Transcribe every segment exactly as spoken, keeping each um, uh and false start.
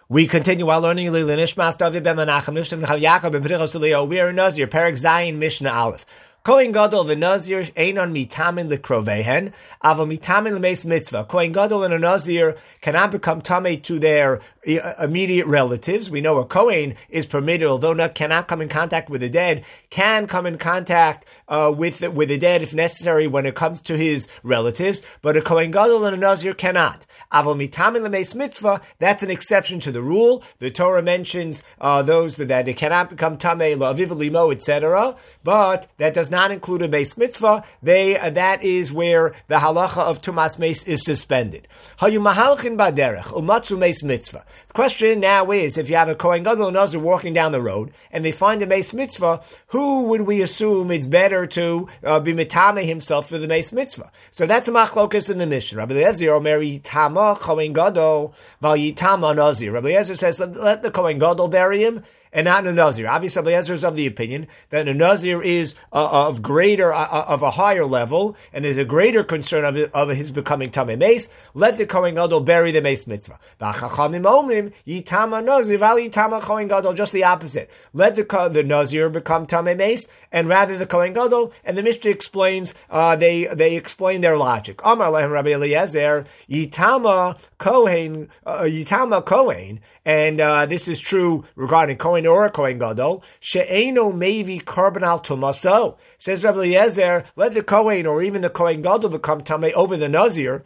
We continue while learning Lili Nishmas David ben Menachem Nishmas Chav Yaakov ben Pirichos Leo. We are in Nazir, Perek Zayin Mishnah Aleph. Kohen Gadol v'Nazir einon mitamin lekrovehen, avo mitamin lemeis mitzvah. Kohen Gadol and a Nazir cannot become tamei to their immediate relatives. We know a Kohen is permitted, although not cannot come in contact with the dead, can come in contact uh, with the, with the dead if necessary when it comes to his relatives. But a Kohen Gadol and a Nazir cannot. Avo mitamin lemeis mitzvah. That's an exception to the rule. The Torah mentions uh, those that, that they cannot become tamei la'aviv limo, et cetera. But that does not not include a base mitzvah. They uh, that is where the halacha of tumas meis is suspended. Hayu mahalchin baderech umatzu meis mitzvah. The question now is, if you have a Kohen Gadol and Nazir walking down the road and they find a meis mitzvah, who would we assume it's better to uh, be mitame himself for the meis mitzvah? So that's a machlokas in the Mishnah. Rabbi Eliezer omer yitama Kohen Gadol val yitama Nazir. Rabbi Eliezer says let, let the Kohen Gadol bury him and not in a Nazir. Obviously, Eliezer is of the opinion that a Nazir is uh, of greater, uh, of a higher level, and there's a greater concern of, it, of his becoming Tamei Meis. Let the Kohen Gadol bury the Meis Mitzvah. V'achachamim omrim yitama Nazir val yitama Kohen Gadol. Just the opposite. Let the the Nazir become Tamei Meis, and rather the Kohen Gadol. And the Mishnah explains, uh, they they explain their logic. Amar lehem Rabbi Eliezer yitama Kohen uh, yitama Kohen, and uh, this is true regarding Kohen or a Kohen Gadol, she'eno mevi korban al tumaso. Says Rabbi Eliezer, let the Kohen or even the Kohen Gadol become tamei over the Nazir.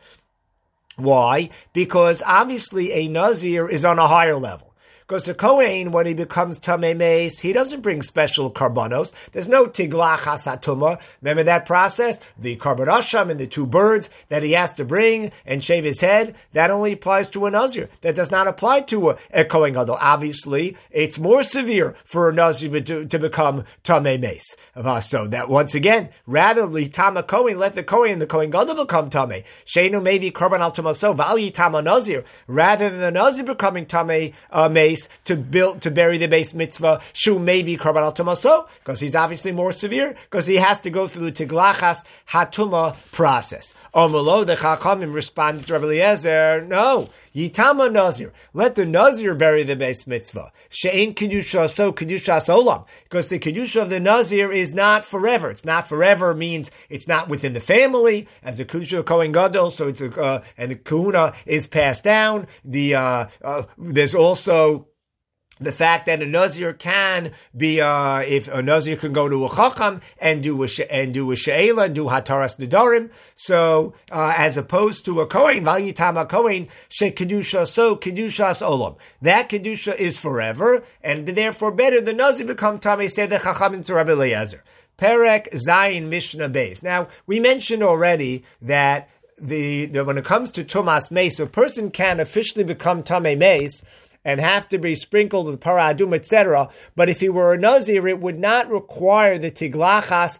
Why? Because obviously a Nazir is on a higher level. Because the Kohen, when he becomes Tamei Meis, he doesn't bring special karbanos. There's no tiglach hasatuma. Remember that process? The karban asham and the two birds that he has to bring and shave his head, that only applies to a Nazir. That does not apply to a, a Kohen Gadol. Obviously, it's more severe for a Nazir to, to become Tamei Meis. So that once again, rather litama Kohen, let the Kohen and the Kohen Gadol become Tamei. Sheinu maybe karban al tumaso, val yitama Nazir. Rather than the Nazir becoming Tamei uh, Meis, to build, to bury the base mitzvah, shu maybe karban al tumaso, because he's obviously more severe, because he has to go through the tiglachas hatuma process. Omelo, the Chachamim responded to Rabbi Eliezer, no, yitama Nazir, let the Nazir bury the base mitzvah. She'ein kedusha so kedushas olam, because the kedusha of the Nazir is not forever. It's not forever means it's not within the family, as the kedusha of Kohen Gadol, so it's a, uh, and the kahuna is passed down. The uh, uh, there's also the fact that a Nazir can be, uh, if a Nazir can go to a Chacham and do a, and do a She'ela and do Hataras Nedarim. So, uh, as opposed to a Kohen, Val Yitama Kohen, She Kedusha So Kedushas Olam. That Kedusha is forever, and therefore better the Nazir become Tamei, say the Chachamim to Rabbi Eliezer. Perek Zayin Mishnah Beis. Now, we mentioned already that the, the when it comes to Tumas Meis, a person can officially become Tamei Meis and have to be sprinkled with para adum, et cetera. But if he were a Nazir, it would not require the tiglachas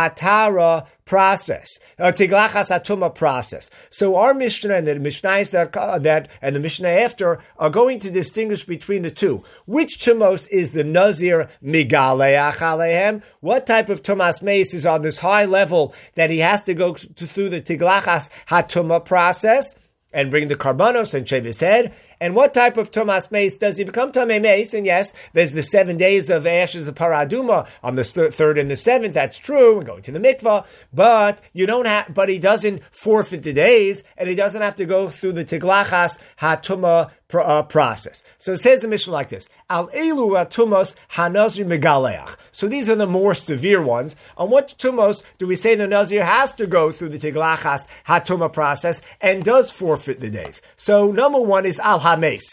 hatara process, uh, tiglachas atuma process. So our Mishnah and the Mishnahs that, uh, that and the Mishnah after are going to distinguish between the two. Which tumos is the Nazir migaleach alehem? What type of tumas meis is on this high level that he has to go to, through the tiglachas hatuma process and bring the karbanos and shave his head? And what type of Tumas Meis does he become Tamei Meis? And yes, there's the seven days of ashes of Paraduma on the th- third and the seventh. That's true. We're going to the mikvah, but you don't have. But he doesn't forfeit the days, and he doesn't have to go through the Tiglachas Hatuma pr- uh, process. So it says the Mishnah like this: Al elu atumos hanazir megaleach. So these are the more severe ones. On what tumos do we say the Nazir has to go through the Tiglachas Hatuma process and does forfeit the days? So number one is al hames.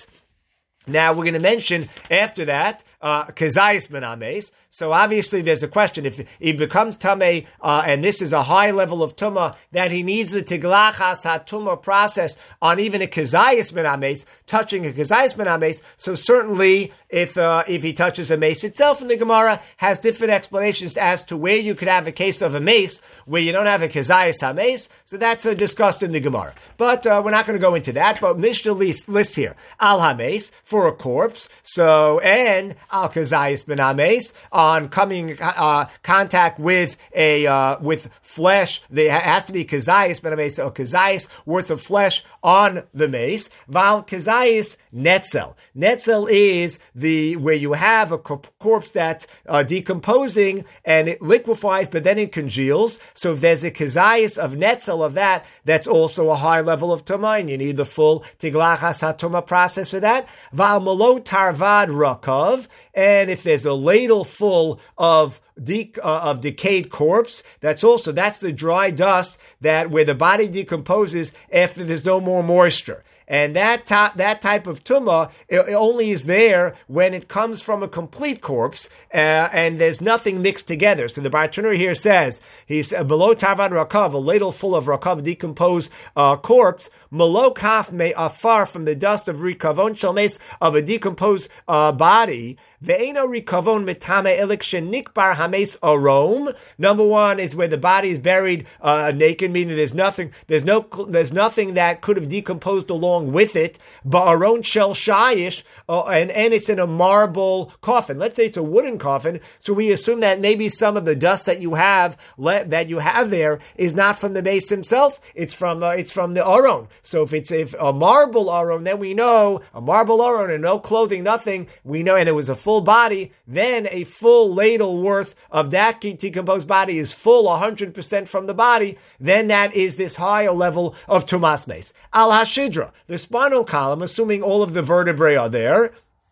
Now we're going to mention after that uh, kezayis ben hames. So obviously there's a question, if he becomes Tamei, uh, and this is a high level of Tumah, that he needs the Tiglachas HaTumah process on even a Kezayis Ben HaMeis, touching a Kezayis Ben HaMeis. So certainly if uh, if he touches a mace itself, and the Gemara has different explanations as to where you could have a case of a mace where you don't have a Kezayis HaMeis. So that's uh, discussed in the Gemara. But uh, we're not going to go into that. But Mishnah lists, lists here, Al HaMeis, for a corpse. So, and al kazayis ben hames, on coming uh, contact with a uh, with flesh. There has to be kazayis ben hames, or kazayis worth of flesh on the mace. Val kazayis netzel. Netzel is the where you have a corpse that's uh, decomposing and it liquefies, but then it congeals. So if there's a kazayis of netzel of that, that's also a high level of tumah, and you need the full tiglachas hatumah process for that. Val malo tarvad rakav, and if there's a ladle full of De- uh, of decayed corpse, that's also, that's the dry dust that where the body decomposes after there's no more moisture. And that ta- that type of tumah it, it only is there when it comes from a complete corpse uh, and there's nothing mixed together. So the Bartanur here says, he's below tarvad rakav, a ladle full of rakav, decomposed uh, corpse, malo kaf me afar, from the dust of rikavon shalmes, of a decomposed uh, body. Ve'eno rikavon mitame elik shenikbar hames arom. Number one is where the body is buried uh, naked, meaning there's nothing, there's no, there's nothing that could have decomposed along with it. Ba'aron shel shayish, uh, and and it's in a marble coffin. Let's say it's a wooden coffin, so we assume that maybe some of the dust that you have let, that you have there is not from the base himself. It's from uh, it's from the aron. So if it's if a marble aron, then we know a marble aron and no clothing, nothing. We know, and it was a full body. Then a full ladle worth of that decomposed body is full, one hundred percent from the body. Then that is this higher level of tumas meis. Al hashidra, the spinal column, assuming all of the vertebrae are there.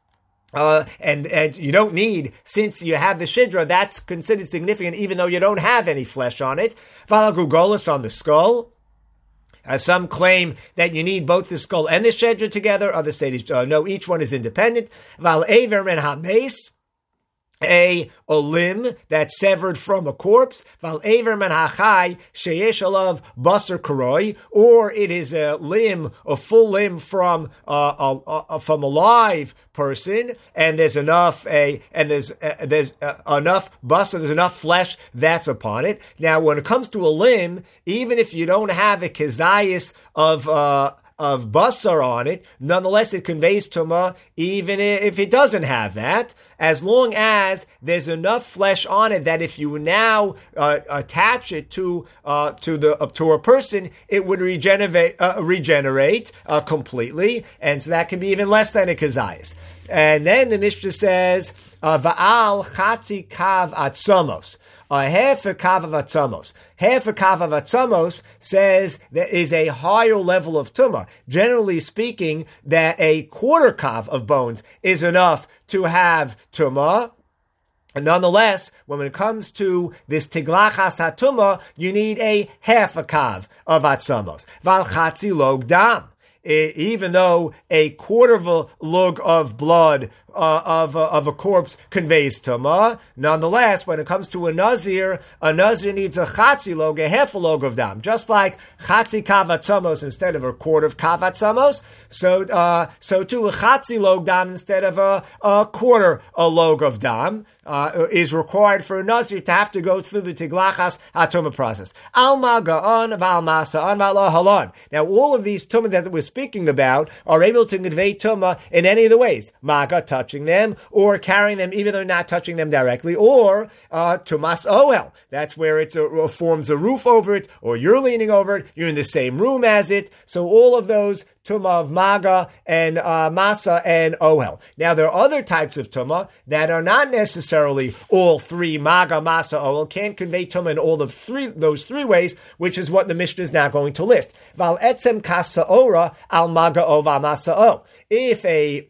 Uh, and, and you don't need, since you have the shidra, that's considered significant even though you don't have any flesh on it. Valagugolis on the skull. Uh, some claim that you need both the skull and the shidra together. Others say uh, no, each one is independent. Val aver men ha-meis. A, a limb that's severed from a corpse, val aver man hachai sheyesh alav basar karoi, or it is a limb, a full limb from uh, a, a, from a live person, and there's enough a and there's uh, there's uh, enough basar, there's enough flesh that's upon it. Now, when it comes to a limb, even if you don't have a kazayis of uh, of basar on it, nonetheless it conveys tumah, even if it doesn't have that, as long as there's enough flesh on it that if you now uh, attach it to uh, to the uh, to a person, it would regenerate uh, regenerate uh, completely, and so that can be even less than a kazayis. And then the Mishnah says, "Va'al chatzi kav atzamos." A half a kav of atzamos. Half a kav of atzamos says there is a higher level of tumah. Generally speaking, that a quarter kav of bones is enough to have tumah. And nonetheless, when it comes to this tiglachas hatumah, you need a half a kav of atzamos. Val chatzi log dam. Even though a quarter of a lug of blood uh, of, uh, of a corpse conveys tumah, nonetheless, when it comes to a nazir, a nazir needs a chatzi log, a half a log of dam, just like chatzi kavatzamos instead of a quarter of kavatzamos. So, uh, so too a chatzi log dam instead of a, a quarter a log of dam. Uh, is required for a nazir to have to go through the tiglachas hatumah process. Alma ga'on v'al masa'on v'al halon. Now, all of these tumah that we're speaking about are able to convey tumah in any of the ways. Maga, touching them, or carrying them even though not touching them directly, or uh, tumas ohel. That's where it uh, forms a roof over it, or you're leaning over it, you're in the same room as it. So all of those tumah of maga and uh, masa and ohel. Now, there are other types of tumah that are not necessarily all three, maga, masa, ohel, can't convey tumah in all of three, those three ways, which is what the Mishnah is now going to list. Val etzem kasaora al maga ova masa o. If a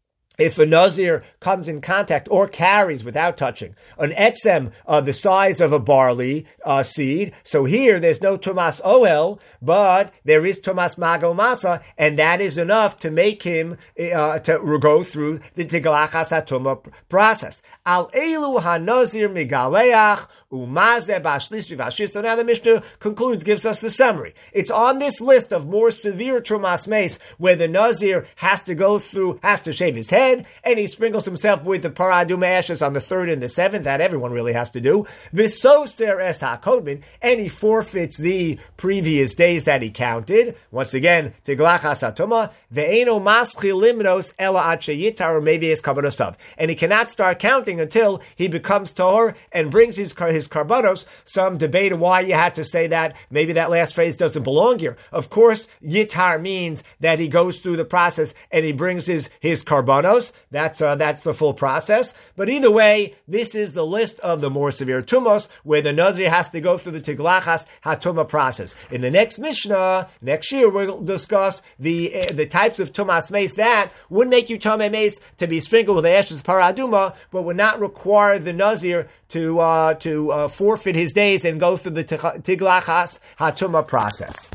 If a nazir comes in contact or carries without touching an etzem uh, the size of a barley uh, seed, so here there's no tumas ohel, but there is tumas mago masa, and that is enough to make him uh, to go through the tiglachas hatumah process. Al elu hanazir migaleach umazeh bashlishi vashir. So now the Mishnah concludes, gives us the summary. It's on this list of more severe tumas meis where the nazir has to go through, has to shave his head, head, and he sprinkles himself with the paraduma ashes on the third and the seventh. That everyone really has to do. V'soser es hakodmin, and he forfeits the previous days that he counted. Once again, tiglachas hatuma ve'eno maschil limnos ela ad sheyitar or maybe his karbonosav, and he cannot start counting until he becomes tahor and brings his his karbonos. Some debate why you had to say that. Maybe that last phrase doesn't belong here. Of course, yitar means that he goes through the process and he brings his his karbonos. That's uh, that's the full process. But either way, this is the list of the more severe tumos where the Nazir has to go through the tiglachas hatuma process. In the next Mishnah, next year, we'll discuss the uh, the types of tumas mace that would make you tamei mace to be sprinkled with the ashes paraduma, but would not require the Nazir to uh, to uh, forfeit his days and go through the tiglachas hatuma process.